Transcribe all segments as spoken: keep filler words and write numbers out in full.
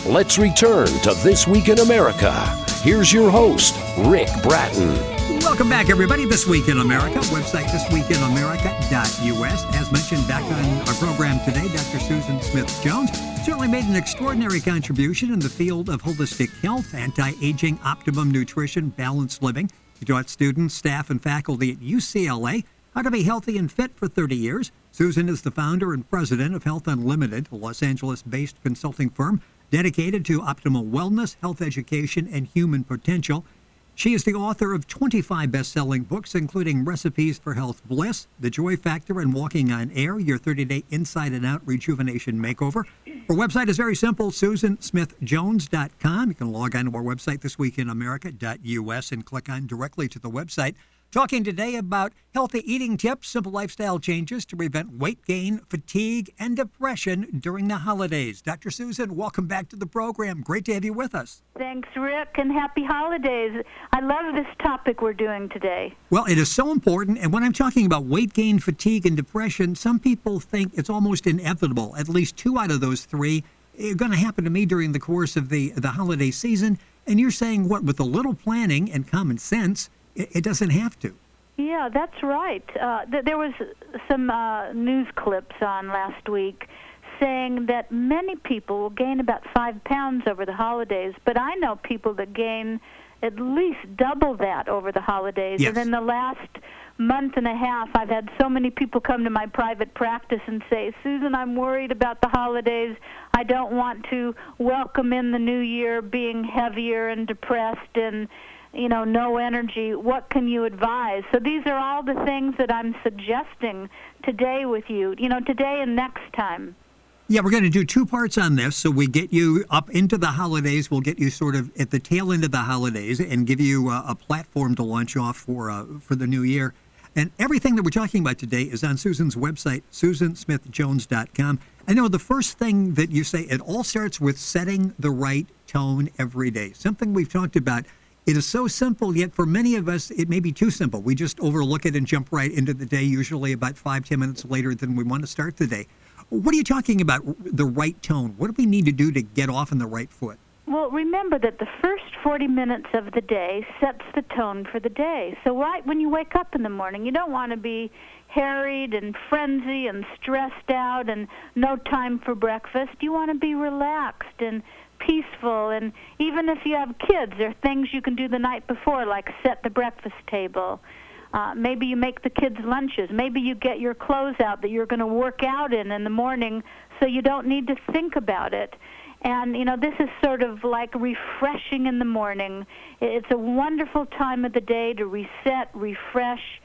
Let's return to This Week in America. Here's your host, Rick Bratton. Welcome back, everybody. This Week in America, website this week in america dot u s. As mentioned back on our program today, Doctor Susan Smith-Jones certainly made an extraordinary contribution in the field of holistic health, anti-aging, optimum nutrition, balanced living. She taught students, staff, and faculty at U C L A how to be healthy and fit for thirty years. Susan is the founder and president of Health Unlimited, a Los Angeles-based consulting firm dedicated to optimal wellness, health education, and human potential. She is the author of twenty-five best-selling books, including Recipes for Health Bliss, The Joy Factor, and Walking on Air, your thirty-day inside and out rejuvenation makeover. Her website is very simple, susan smith jones dot com. You can log on to our website, this week in america dot u s, and click on directly to the website. Talking today about healthy eating tips, simple lifestyle changes to prevent weight gain, fatigue, and depression during the holidays. Doctor Susan, welcome back to the program. Great to have you with us. Thanks, Rick, and happy holidays. I love this topic we're doing today. Well, it is so important, and when I'm talking about weight gain, fatigue, and depression, some people think it's almost inevitable. At least two out of those three are going to happen to me during the course of the, the holiday season. And you're saying, what, with a little planning and common sense, it doesn't have to. Yeah, that's right. Uh, th- there was some uh, news clips on last week saying that many people will gain about five pounds over the holidays, but I know people that gain at least double that over the holidays. Yes. And in the last month and a half, I've had so many people come to my private practice and say, Susan, I'm worried about the holidays. I don't want to welcome in the new year being heavier and depressed and you know, no energy. What can you advise? So these are all the things that I'm suggesting today with you, you know, today and next time. Yeah, we're going to do two parts on this. So we get you up into the holidays. We'll get you sort of at the tail end of the holidays and give you a, a platform to launch off for uh, for the new year. And everything that we're talking about today is on Susan's website, susan smith jones dot com. I know the first thing that you say, it all starts with setting the right tone every day. Something we've talked about. It is so simple, yet for many of us, it may be too simple. We just overlook it and jump right into the day, usually about five, ten minutes later than we want to start the day. What are you talking about, the right tone? What do we need to do to get off on the right foot? Well, remember that the first forty minutes of the day sets the tone for the day. So right when you wake up in the morning, you don't want to be harried and frenzy and stressed out and no time for breakfast. You want to be relaxed and peaceful, and even if you have kids, there are things you can do the night before, like set the breakfast table. Uh, maybe you make the kids lunches. Maybe you get your clothes out that you're going to work out in in the morning so you don't need to think about it. And, you know, this is sort of like refreshing in the morning. It's a wonderful time of the day to reset, refresh,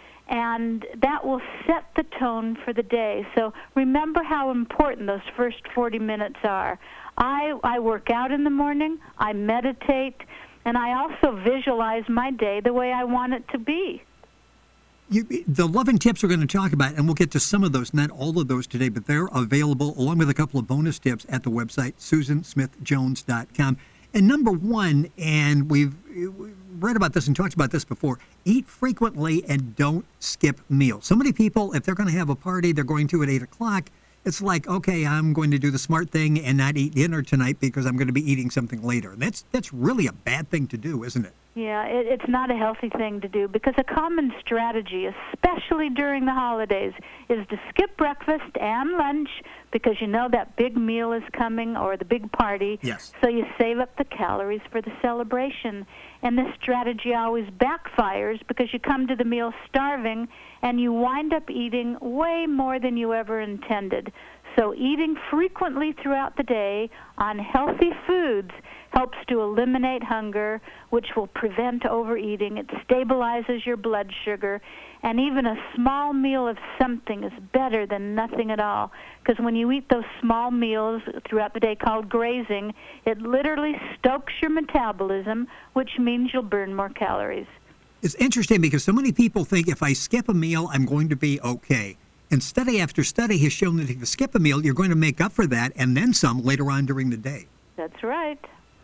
and that will set the tone for the day. So remember how important those first forty minutes are. I, I work out in the morning, I meditate, and I also visualize my day the way I want it to be. You, the love and tips we're going to talk about, and we'll get to some of those, not all of those today, but they're available along with a couple of bonus tips at the website, susan smith jones dot com. And number one, and we've read about this and talked about this before, eat frequently and don't skip meals. So many people, if they're going to have a party, they're going to at eight o'clock, it's like, okay, I'm going to do the smart thing and not eat dinner tonight because I'm going to be eating something later. That's that's really a bad thing to do, isn't it? Yeah, it, it's not a healthy thing to do because a common strategy, especially during the holidays, is to skip breakfast and lunch because you know that big meal is coming or the big party. Yes. So you save up the calories for the celebration. And this strategy always backfires because you come to the meal starving and you wind up eating way more than you ever intended. So eating frequently throughout the day on healthy foods helps to eliminate hunger, which will prevent overeating. It stabilizes your blood sugar. And even a small meal of something is better than nothing at all. Because when you eat those small meals throughout the day called grazing, it literally stokes your metabolism, which means you'll burn more calories. It's interesting because so many people think if I skip a meal, I'm going to be okay. And study after study has shown that if you skip a meal, you're going to make up for that and then some later on during the day. That's right.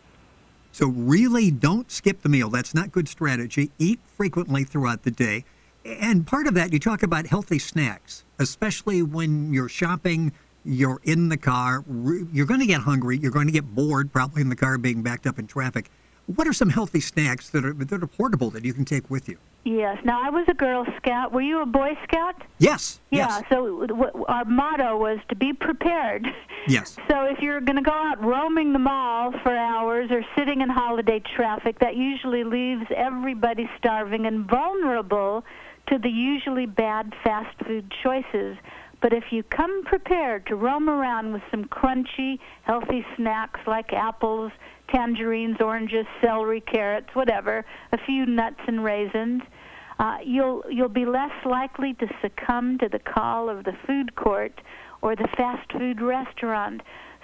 So really don't skip the meal. That's not good strategy. Eat frequently throughout the day. And part of that, you talk about healthy snacks, especially when you're shopping You're in the car. You're going to get hungry. You're going to get bored, probably in the car being backed up in traffic. What are some healthy snacks that are that are portable that you can take with you? Yes. Now, I was a Girl Scout. Were you a Boy Scout? Yes. Yeah. Yes. So w- our motto was to be prepared. Yes. So if you're going to go out roaming the mall for hours or sitting in holiday traffic, that usually leaves everybody starving and vulnerable to the usually bad fast food choices. But if you come prepared to roam around with some crunchy, healthy snacks like apples, tangerines, oranges, celery, carrots, whatever, a few nuts and raisins, uh, you'll you'll be less likely to succumb to the call of the food court or the fast food restaurant.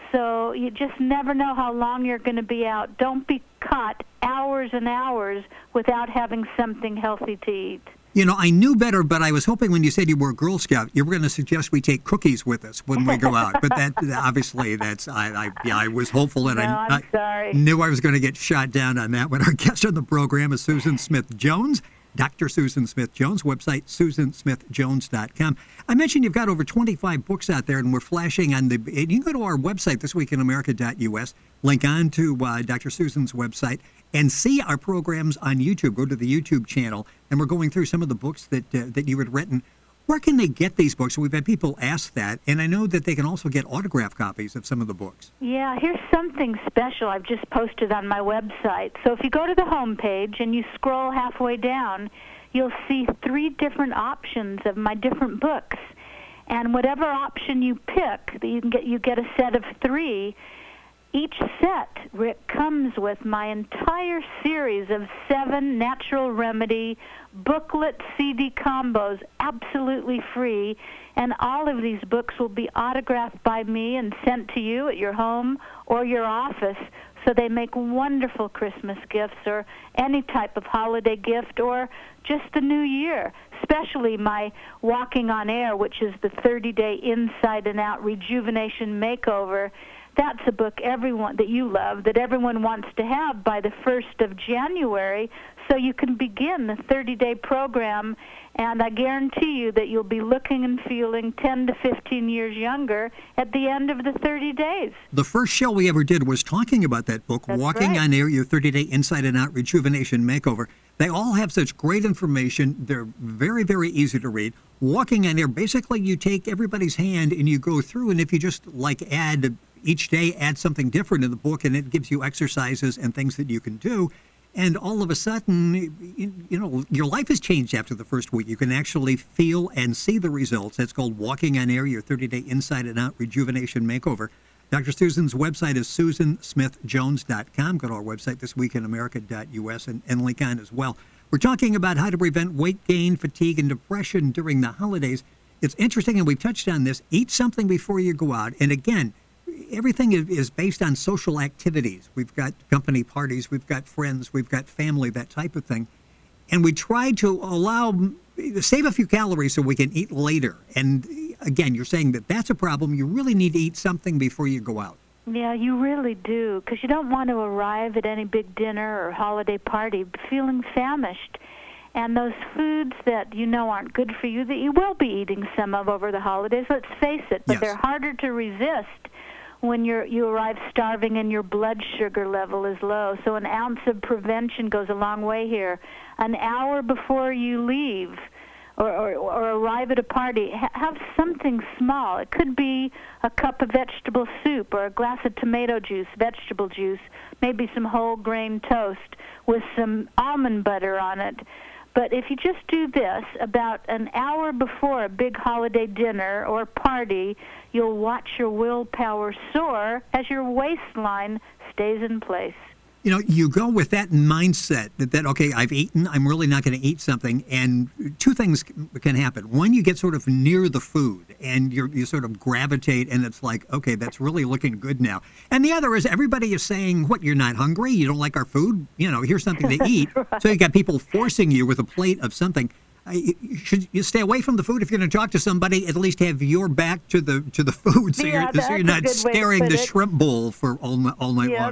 So you just never know how long you're going to be out. Don't be caught hours and hours without having something healthy to eat. You know, I knew better, but I was hoping when you said you were a Girl Scout, you were going to suggest we take cookies with us when we go out. But that obviously, that's I, I yeah, I was hopeful, and no, I, I'm sorry. I knew I was going to get shot down on that. But our guest on the program is Susan Smith-Jones, Doctor Susan Smith-Jones. Website susan smith jones dot com. I mentioned you've got over twenty-five books out there, and we're flashing on the. You can go to our website, this week in america dot u s. Link on to uh, Doctor Susan's website. And see our programs on YouTube. Go to the YouTube channel, and we're going through some of the books that uh, that you had written. Where can they get these books? We've had people ask that, and I know that they can also get autographed copies of some of the books. Yeah, here's something special I've just posted on my website. So if you go to the home page and you scroll halfway down, you'll see three different options of my different books. And whatever option you pick, you can get you get a set of three. Each set, Rick, comes with my entire series of seven natural remedy booklet C D combos, absolutely free. And all of these books will be autographed by me and sent to you at your home or your office. So they make wonderful Christmas gifts or any type of holiday gift or just the new year, especially my Walking on Air, which is the thirty-day inside and out rejuvenation makeover. That's a book everyone that you love, that everyone wants to have by the first of January, so you can begin the thirty-day program, and I guarantee you that you'll be looking and feeling ten to fifteen years younger at the end of the thirty days. The first show we ever did was talking about that book, That's Walking right. on Air, Your thirty-day Inside and Out Rejuvenation Makeover. They all have such great information. They're very, very easy to read. Walking on Air, basically you take everybody's hand and you go through, and if you just like add each day, add something different in the book, and it gives you exercises and things that you can do. And all of a sudden, you, you know, your life has changed after the first week. You can actually feel and see the results. That's called Walking on Air, Your thirty-day Inside and Out Rejuvenation Makeover. Doctor Susan's website is susan smith jones dot com. Go to our website, this week in america dot u s, and, and link on as well. We're talking about how to prevent weight gain, fatigue, and depression during the holidays. It's interesting, and we've touched on this. Eat something before you go out. And again, everything is based on social activities. We've got company parties, we've got friends, we've got family, that type of thing. And we try to allow, save a few calories so we can eat later. And again, you're saying that that's a problem. You really need to eat something before you go out. Yeah, you really do, because you don't want to arrive at any big dinner or holiday party feeling famished. And those foods that you know aren't good for you, that you will be eating some of over the holidays, let's face it, but Yes. they're harder to resist when you're, you arrive starving and your blood sugar level is low. So an ounce of prevention goes a long way here. An hour before you leave or, or, or arrive at a party, ha- have something small. It could be a cup of vegetable soup or a glass of tomato juice, vegetable juice, maybe some whole grain toast with some almond butter on it. But if you just do this about an hour before a big holiday dinner or party, you'll watch your willpower soar as your waistline stays in place. You know, you go with that mindset that, that okay, I've eaten, I'm really not going to eat something, and two things can happen. One, you get sort of near the food, and you're, you sort of gravitate, and it's like, okay, that's really looking good now. And the other is everybody is saying, what, you're not hungry? You don't like our food? You know, here's something to eat. Right. So you got people forcing you with a plate of something. Uh, you should you stay away from the food if you're going to talk to somebody? At least have your back to the to the food, so yeah, you're so you're not staring the it. shrimp bowl for all all night yep. long.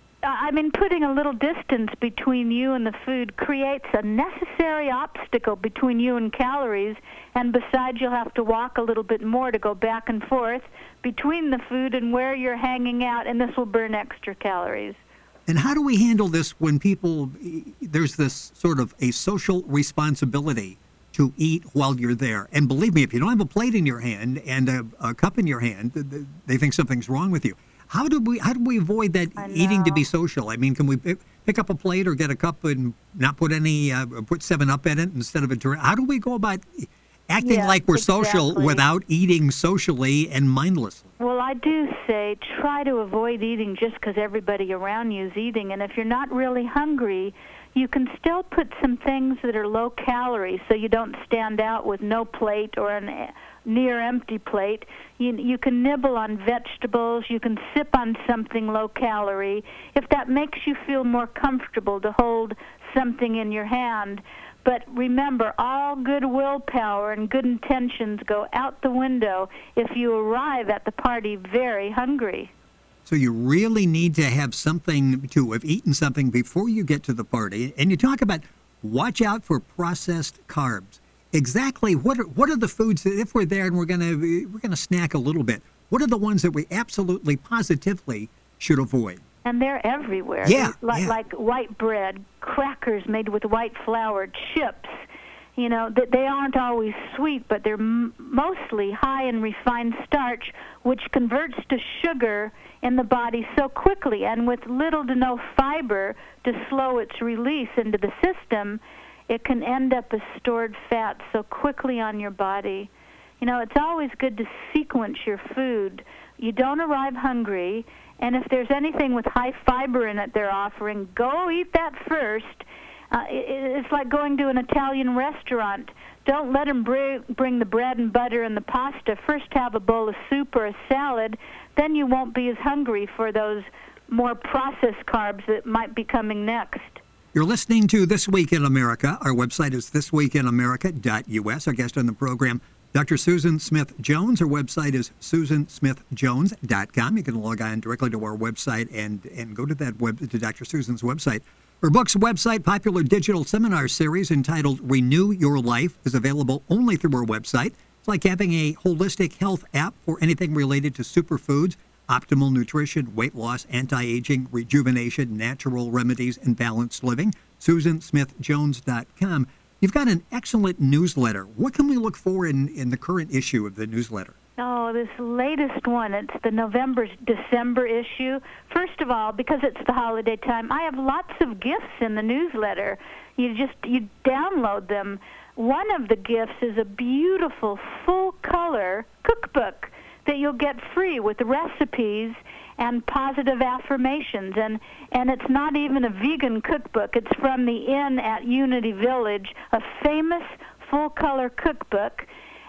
I mean, putting a little distance between you and the food creates a necessary obstacle between you and calories, and besides, you'll have to walk a little bit more to go back and forth between the food and where you're hanging out, and this will burn extra calories. And how do we handle this when people, there's this sort of a social responsibility to eat while you're there? And believe me, if you don't have a plate in your hand and a, a cup in your hand, they think something's wrong with you. How do we how do we avoid that eating to be social? I mean, can we pick up a plate or get a cup and not put any, uh, put seven up in it instead of a drink? How do we go about acting yes, like we're exactly. social without eating socially and mindlessly? Well, I do say try to avoid eating just because everybody around you is eating. And if you're not really hungry, you can still put some things that are low calorie so you don't stand out with no plate or a near empty plate. You, you can nibble on vegetables. You can sip on something low calorie. If that makes you feel more comfortable to hold something in your hand. But remember, all good willpower and good intentions go out the window if you arrive at the party very hungry. So you really need to have something, to have eaten something before you get to the party. And you talk about watch out for processed carbs. Exactly what are, what are the foods that if we're there and we're gonna we're gonna snack a little bit, what are the ones that we absolutely positively should avoid? And they're everywhere. Yeah, like, yeah. like white bread, crackers made with white flour, chips. You know, they, they aren't always sweet, but they're m- mostly high in refined starch, which converts to sugar in the body so quickly, and with little to no fiber to slow its release into the system, it can end up as stored fat so quickly on your body. You know, it's always good to sequence your food. You don't arrive hungry, and if there's anything with high fiber in it they're offering, go eat that first. Uh, it, it's like going to an Italian restaurant. Don't let them bring, bring the bread and butter and the pasta. First have a bowl of soup or a salad. Then you won't be as hungry for those more processed carbs that might be coming next. You're listening to This Week in America. Our website is this week in america dot u s. Our guest on the program, Doctor Susan Smith Jones. Her website is susan smith jones dot com. You can log on directly to our website and, and go to that web to Doctor Susan's website. Her book's website, popular digital seminar series entitled Renew Your Life, is available only through her website. It's like having a holistic health app for anything related to superfoods, optimal nutrition, weight loss, anti-aging, rejuvenation, natural remedies, and balanced living. susan smith jones dot com. You've got an excellent newsletter. What can we look for in, in the current issue of the newsletter? Oh, this latest one, it's the November, December issue. First of all, because it's the holiday time, I have lots of gifts in the newsletter. You just, you download them. One of the gifts is a beautiful full-color cookbook that you'll get free with recipes and positive affirmations. And, and it's not even a vegan cookbook. It's from the Inn at Unity Village, a famous full-color cookbook.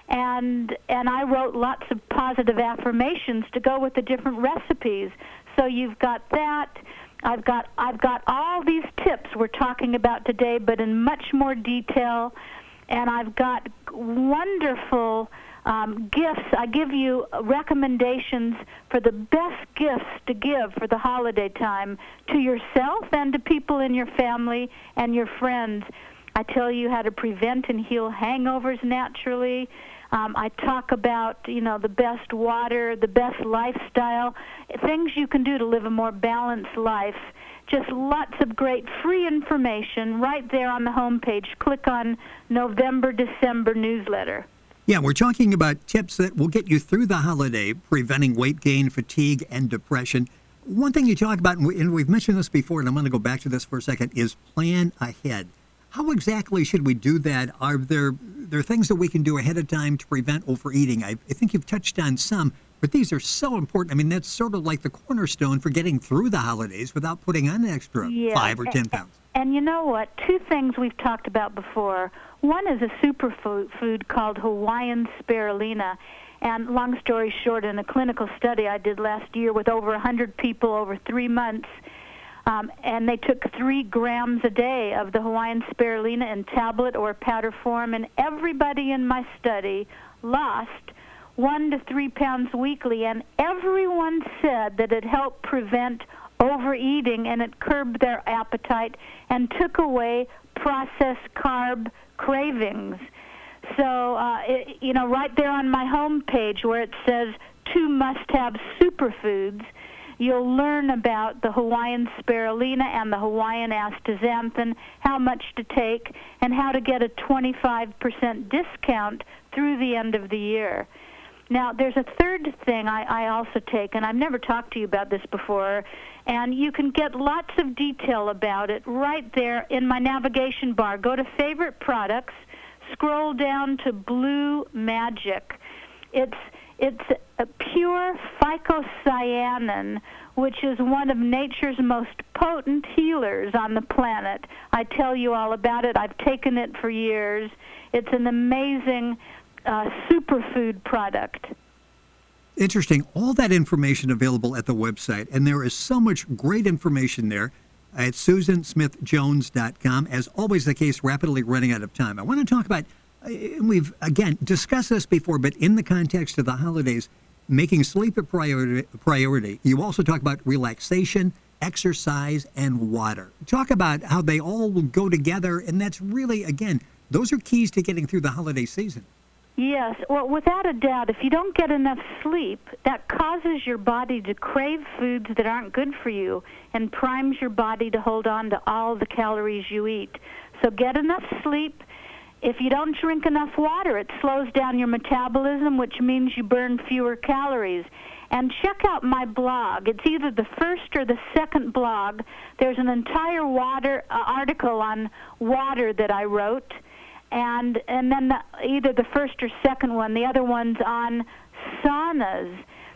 And and I wrote lots of positive affirmations to go with the different recipes. So you've got that. I've got I've got all these tips we're talking about today, but in much more detail. And I've got wonderful um, gifts. I give you recommendations for the best gifts to give for the holiday time to yourself and to people in your family and your friends. I tell you how to prevent and heal hangovers naturally. Um, I talk about, you know, the best water, the best lifestyle, things you can do to live a more balanced life. Just lots of great free information right there on the homepage. Click on November, December newsletter. Yeah, we're talking about tips that will get you through the holiday, preventing weight gain, fatigue, and depression. One thing you talk about, and we've mentioned this before, and I'm going to go back to this for a second, is plan ahead. How exactly should we do that? Are there there are things that we can do ahead of time to prevent overeating? I, I think you've touched on some, but these are so important. I mean, that's sort of like the cornerstone for getting through the holidays without putting on an extra yeah. five or ten pounds. And, and you know what? Two things we've talked about before. One is a superfood food called Hawaiian spirulina. And long story short, in a clinical study I did last year with over one hundred people over three months, Um, and they took three grams a day of the Hawaiian spirulina in tablet or powder form, and everybody in my study lost one to three pounds weekly, and everyone said that it helped prevent overeating and it curbed their appetite and took away processed carb cravings. So, uh, it, you know, right there on my home page where it says two must-have superfoods. You'll learn about the Hawaiian spirulina and the Hawaiian astaxanthin, how much to take, and how to get a twenty-five percent discount through the end of the year. Now, there's a third thing I, I also take, and I've never talked to you about this before, and you can get lots of detail about it right there in my navigation bar. Go to Favorite Products, scroll down to Blue Magic. It's It's a pure phycocyanin, which is one of nature's most potent healers on the planet. I tell you all about it. I've taken it for years. It's an amazing uh, superfood product. Interesting. All that information available at the website, and there is so much great information there at susan smith jones dot com. As always the case, rapidly running out of time. I want to talk about, we've, again, discussed this before, but in the context of the holidays, making sleep a priority. priority. You also talk about relaxation, exercise, and water. Talk about how they all go together, and that's really, again, those are keys to getting through the holiday season. Yes. Well, without a doubt, if you don't get enough sleep, that causes your body to crave foods that aren't good for you and primes your body to hold on to all the calories you eat. So get enough sleep. If you don't drink enough water, it slows down your metabolism, which means you burn fewer calories. And check out my blog. It's either the first or the second blog. There's an entire water uh, article on water that I wrote, and and then the, either the first or second one. The other one's on saunas.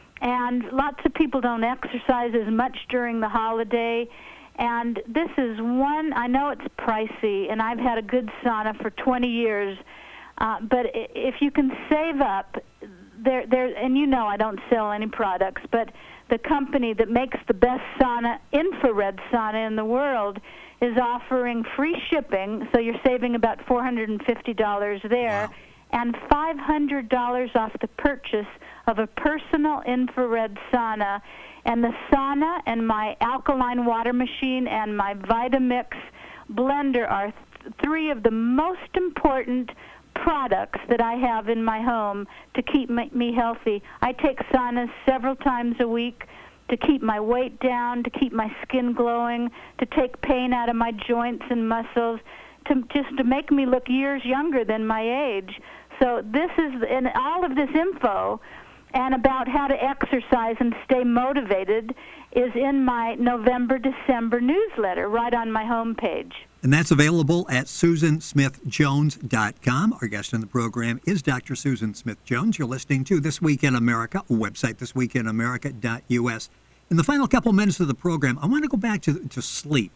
And lots of people don't exercise as much during the holiday. And this is one, I know it's pricey, and I've had a good sauna for twenty years, uh, but if you can save up, there, there, and you know I don't sell any products, but the company that makes the best sauna, infrared sauna in the world, is offering free shipping, so you're saving about four hundred fifty dollars there, wow. and five hundred dollars off the purchase of a personal infrared sauna. And the sauna and my alkaline water machine and my Vitamix blender are th- three of the most important products that I have in my home to keep my, me healthy. I take saunas several times a week to keep my weight down, to keep my skin glowing, to take pain out of my joints and muscles, to just to make me look years younger than my age. So this is, and all of this info and about how to exercise and stay motivated is in my November, December newsletter right on my homepage. And that's available at susan smith jones dot com. Our guest on the program is Doctor Susan Smith Jones. You're listening to This Week in America, website this week in america dot u s. In the final couple minutes of the program, I want to go back to, to sleep.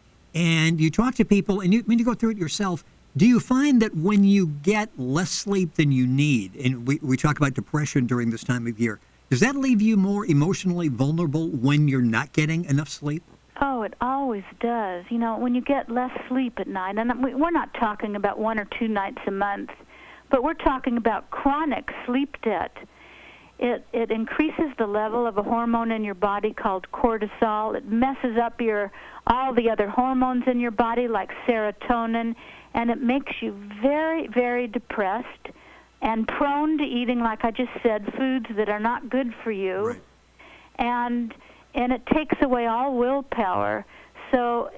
And you talk to people, and you, when you go through it yourself, do you find that when you get less sleep than you need, and we, we talk about depression during this time of year, does that leave you more emotionally vulnerable when you're not getting enough sleep? Oh, it always does. You know, when you get less sleep at night, and we're not talking about one or two nights a month, but we're talking about chronic sleep debt. It it increases the level of a hormone in your body called cortisol. It messes up your all the other hormones in your body like serotonin, and it makes you very, very depressed and prone to eating, like I just said, foods that are not good for you. Right. And and it takes away all willpower. So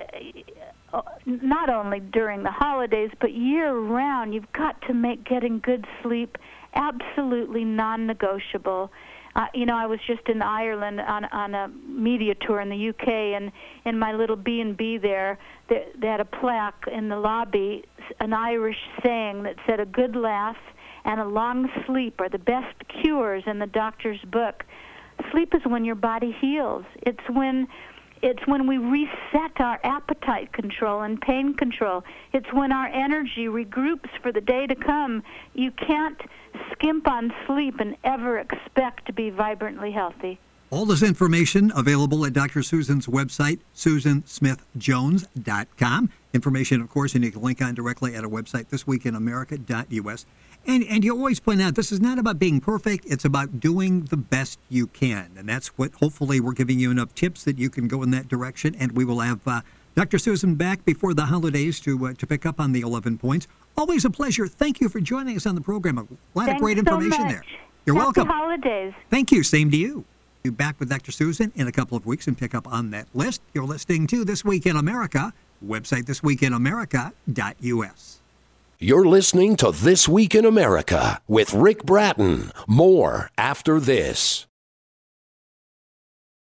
uh, not only during the holidays, but year-round, you've got to make getting good sleep absolutely non-negotiable. Uh, you know, I was just in Ireland on on a media tour in the U K, and in my little B and B there, they, they had a plaque in the lobby, an Irish saying that said, "A good laugh and a long sleep are the best cures in the doctor's book." Sleep is when your body heals. It's when it's when we reset our appetite control and pain control. It's when our energy regroups for the day to come. You can't skimp on sleep and ever expect to be vibrantly healthy. All this information available at Doctor Susan's website, susan smith jones dot com. Information, of course, and you can link on directly at our website, this week in america dot u s. And, and you always point out, this is not about being perfect. It's about doing the best you can. And that's what, hopefully, we're giving you enough tips that you can go in that direction. And we will have uh, Doctor Susan back before the holidays to uh, to pick up on the eleven points. Always a pleasure. Thank you for joining us on the program. A lot Thanks of great information so much. there. You're Happy welcome. holidays. Thank you. Same to you. Be back with Doctor Susan in a couple of weeks and pick up on that list. You're listening to This Week in America. Website this week in america dot u s. You're listening to This Week in America with Rick Bratton. More after this.